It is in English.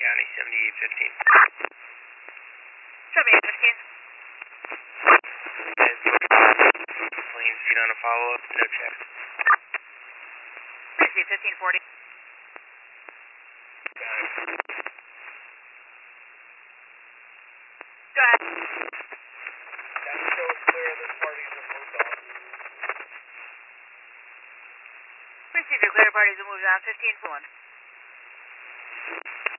County 7815. 7815. Plain feet on a follow-up, no checks. Receive 1540. Go ahead. That shows clear this parties have moved on. Receive your clear parties have moved on 15-1.